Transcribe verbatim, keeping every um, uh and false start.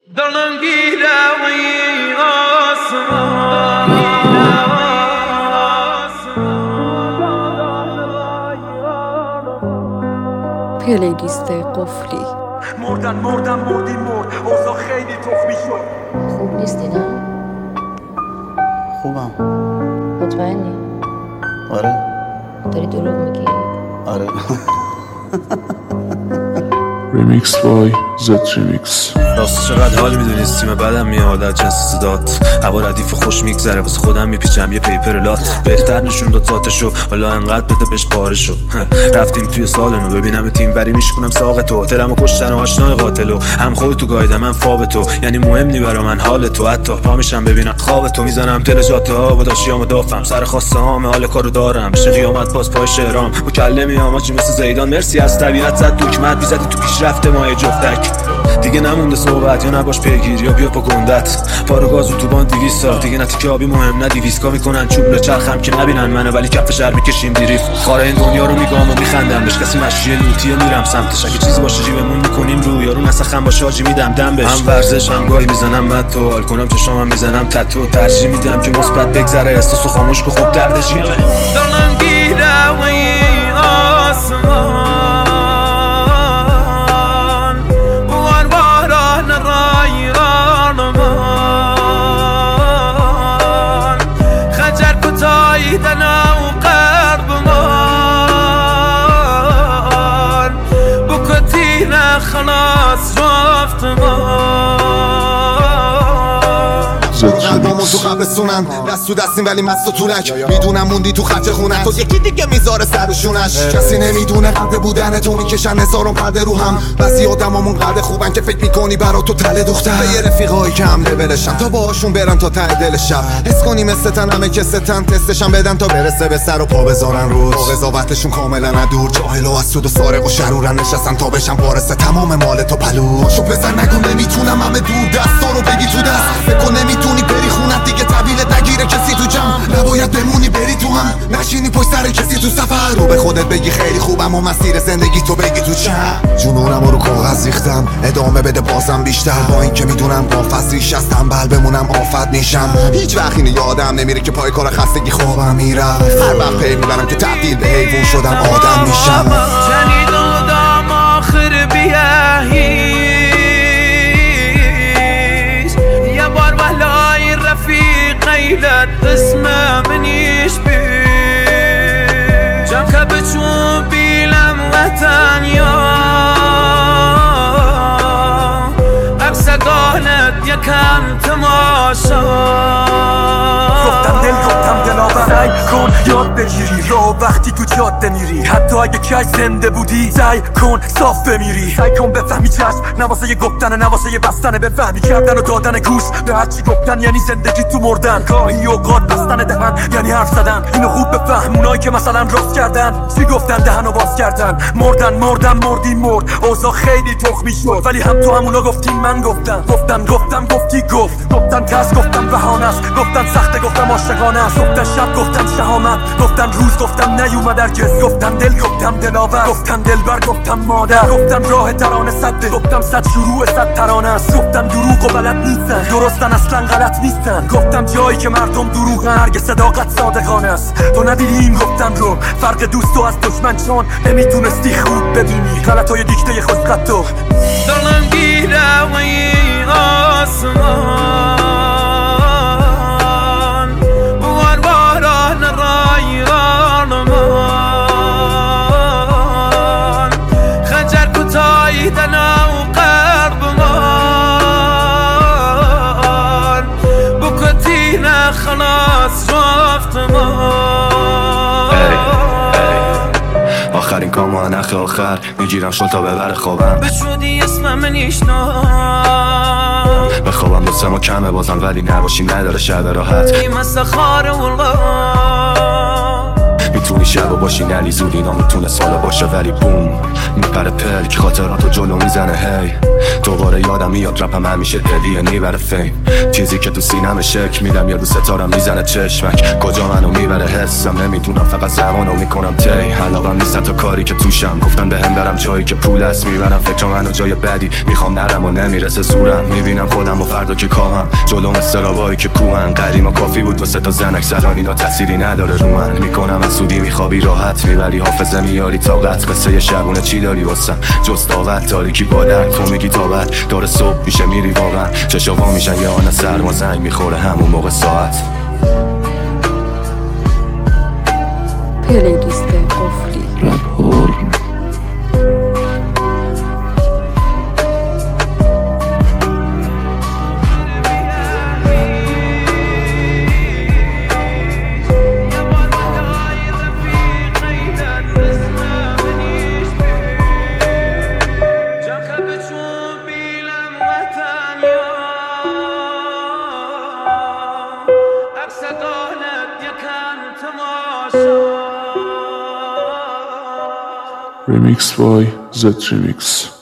پلیلیست قفلی. مردن مردن مردی مرد اوضاع خیلی تخمی شد. خوب نیستی نه؟ خوبم. مطمئنی؟ آره. داری دروغ میگی؟ آره. ریمیکس بای زد ریمیکس. راست چقدر حال میدونیست تیم بعدم میاد از جنس صدات. هوا ردیف خوش میگذره واسه خودم میپیچم یه پیپر لات. بهتر نشون داد ذاتشو حالا انقدر بده بهش پارشو. رفتیم توی سالنو ببینم تیم بری میشکنم ساق تو. دلمو کشتن و آشنای قاتلو هم خودتو گایدم من فاب تو. یعنی مهم نی برا من حال تو. حتی پا میشم ببینم خواب تو. میزنم دل جاده ها با داشیامو دافم سر خواسته هام حال کارو دارم. بشه قیامت باز پای شهرام مکلمی آماجی مثل زیدان. مرسی از طبیعت زد دکمت بیزدی تو پیشرفت ما جفتک. دیگه نمونده صحبت یا نباش پیگیر یا بیا پا گندت. پارو گاز و توبان دیویست سال دیگه نتیکه آبی مهم نه دیویسکا میکنن چوب چرخم که نبینن منو ولی کف شهر میکشیم دیریف. خاره این دنیا رو میگام و میخندم بهش کسی مشی لوتیه میرم سمتش. اگه چیزی باشه جیبمون میکنیم رو یارو نسخم باشه آجی میدم دم بهش. هم ورزش هم گاهی میزنم مد تو حال کنم چشامم میزنم تتو. ترجیح میدم که مثبت بگذره احساسو خاموش که خوب دردش میاره. دلم گیره و این آسمان دنا وقرب مان بكتينا خلاص شفت مان قلبامون تو قبرستونن دست تو دستیم ولی مست و طولک. میدونم موندی تو خط خونت تو یکی دیگه میذاره سرشونش. کسی نمیدونه قدر بودن تو میکشن هزارون پرده رو هم. بعضی آدمامون قدر خوبن که فکر میکنی برا تو تله دختر. یه رفیقایی که هم لولشم تا باهاشون برن تا ته دل شب. حس کنی مثلتن همه که ستن تستشم بدن تا برسه به سر و پا بذارن روش. با قضاوتشون کاملا ندور جاهل و از سود و سارق و شرورن نشستن تا بشن وارث تمام مال تو پلو. شو بزن نگو نمیتونم همه دور دستا رو بگی تو دست. فکر کن نمیتونی بری خونت دیگه طویلت نگیره کسی تو جمع. نباید بمونی بری تو هم نشینی پشت سر کسی تو سفر. رو به خودت بگی خیلی خوبم و مسیر زندگی تو بگی تو چم. جنونم رو کاغذ ریختم ادامه بده بازم بیشتر. با این که میدونم قافس ریش از تنبل بمونم آفت میشم. هیچ وقت اینو یادم نمیره که پای کار خستگی خوابم میرم. هر وقت پی میبرم که تبدیل به حیوان شدم آدم میشم. جنید آدم آخر بیهیز یه بار ولای رفیق قیلت اسمه منیش بی جمکه بچون بیلم وطن یا اقصگانت یکم تماشا. گفتم دل گفتم دلاور سعی کن یاد بگیری را وقتی تو جاده میری. حتی اگه کش زنده بودی سعی کن صاف بمیری. سعی کن بفهمی چشم نواسه یه گفتن نواسه یه بستن. بفهمی کردن و دادن گوش به هرچی گفتن یعنی زندگی تو مردن. گاهی اوقات بستن دهن یعنی حرف زدن. اینو خوب بفهم اونایی که مثلا راست کردن چی گفتن دهن و باز کردن. مردن مردن مردی مرد اوضاع خیلی تخمی شد. ولی هم تو همونا گفتین من گفتم گفتم گفتم گفتی گفت. گفتن ترس گفتم بهانه است. گفتن سخته گفتم عاشقانه است. گفتن شب گفتم شهامت. گفتن روز گفتم نیومد هرگز. گفتن دل گفتم دلاور. گفتن دلبر گفتم مادر. گفتن راه ترانه صده. گفتم صد شروع صد ترانه است. گفتم دروغ و بلد نیستن درستن اصلا غلط نیستن. گفتم جایی که مردم دروغن هرگز صداقت صادقانه است. تو ندیدی این گفتم رو فرق دوست و از دشمن چون نمیتونستی خوب ببینی غلطای دیکته خود خطو. دلم گیره و این آسمان واران رایان من خنجر کتایی دنا و قرب من بکتین خلاص شفت من. آخرین کام و نخ آخر میگیرم شل تا ببر خوابم. بشودی اسم من ایشنا به خوابم دوستم و کمه بازم ولی نباشی نداره شب راحت. این مثل خاره والله میتونی شب و باشی نلی زود اینا میتونه سالا باشه ولی بوم میپره پلک خاطراتو جلو میزنه هی دوباره یادم میاد رپم همیشه دلیه نیبره فیم چیزی که تو سینم شک میدم یا دو ستارم میزنه چشمک کجا منو میبره حسم نمیدونم فقط زمانو میکنم تی علاقم نیست تا کاری که توشم گفتن بهم برم جایی که پول است میبرم فکر منو جای بدی میخوام نرم و نمیرسه زورم میبینم خودم و فردا که کامم جلوم استرابایی که کوهن قدیما کافی بود واسه تا زنک زدن اینا تأثیری نداره رو من میکنم از سودی میخوابی راحت میبری حافظه میاری طاقت قصه یه شبونه چی داری واسم جز داوت تاریکی بادر تو میگی تابت داره صبح میشه میری واقعا چشاوا میشن یا آن سرما زنگ میخوره همون موقع ساعت پلیلیست قفلی رپ هورن Remix by Z Remix.